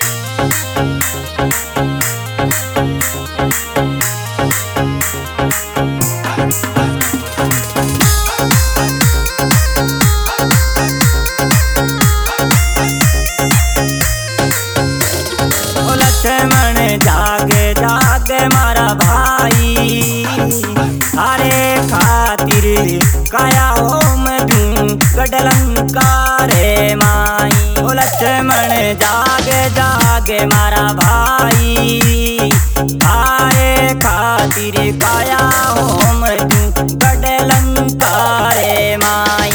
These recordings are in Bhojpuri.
लक्ष्मण जागे जागे मारा भाई, अरे खातिर काया होम दूं गडलंका रे माई। ओ लक्ष्मण जागे जागे मारा भाई, अरे खातिर काया होम दूं गडलंका रे माई।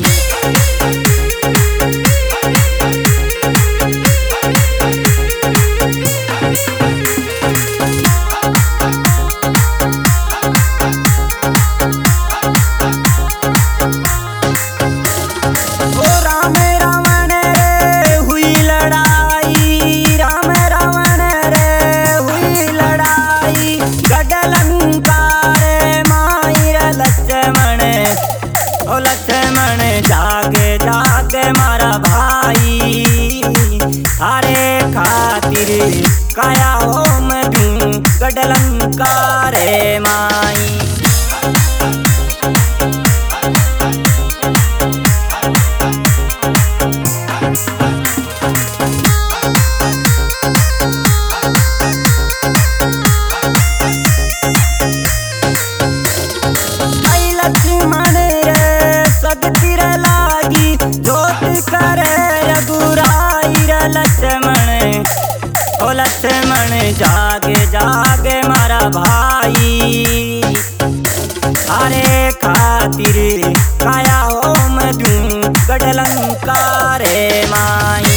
लक्ष्मण जागे जागे मारा भाई, अरे खातिर काया होम दूं गडलंका रे माई। लक्ष्मण सगतिर लागी जोत करे रघुराई रे लक्ष्मण। ओ लक्ष्मण जागे जागे मारा भाई, अरे खातिर काया होम दूं गडलंका रे माई।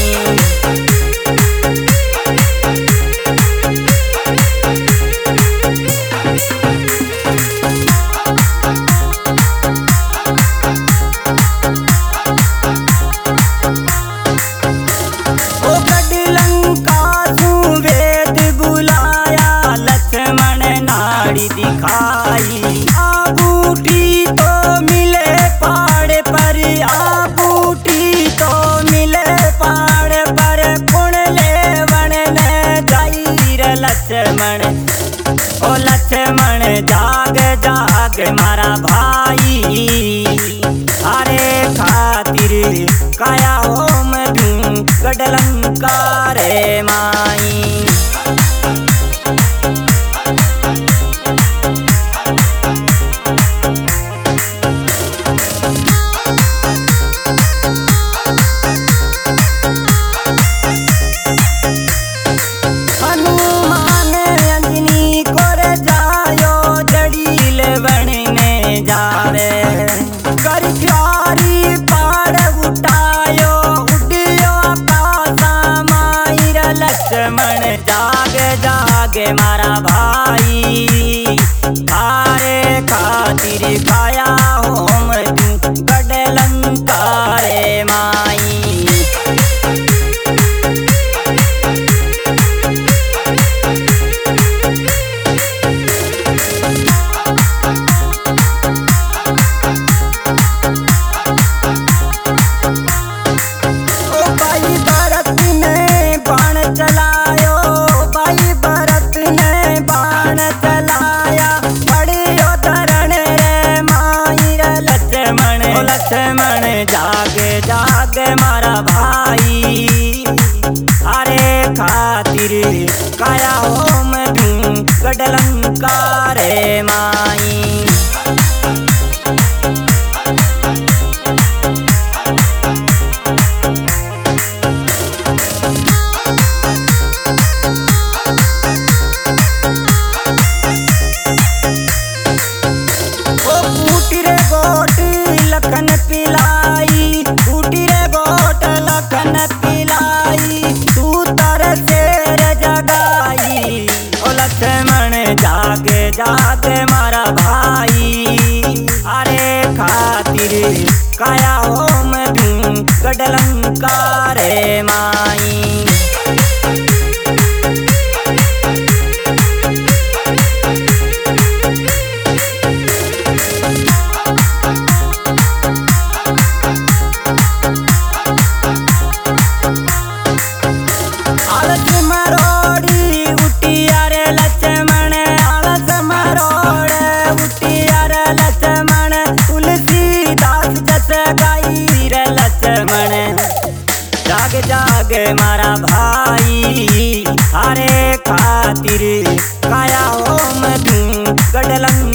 दिखाई आबूटी तो मिले पहाड़ पर, आबूटी तो मिले पहाड़ पर, पुण ले वन ने जाई रे लक्ष्मण। ओ लक्ष्मण जाग जाग मारा भाई, अरे खातिर काया होम दूं गडलंका रे माई। कर प्यारी पाड़ उठायो उड़ियो आकाशा माई रे लक्ष्मण जागे जागे मारा भाई, अरे खातिर काया होम दूं गडलंका रे माई। लक्ष्मण जागे जागे मारा भाई, अरे खातिर काया होम दूं गडलंका रे माई। लखन पिलाई बूटी रे गोट लखन पिलाई, तू तर शेर जगाई। ओ लक्ष्मण जागे जागे मारा भाई, अरे खातिर काया होम दूं गडलंका रे माई। थारे खातिर काया हो मैं दूं गडलंग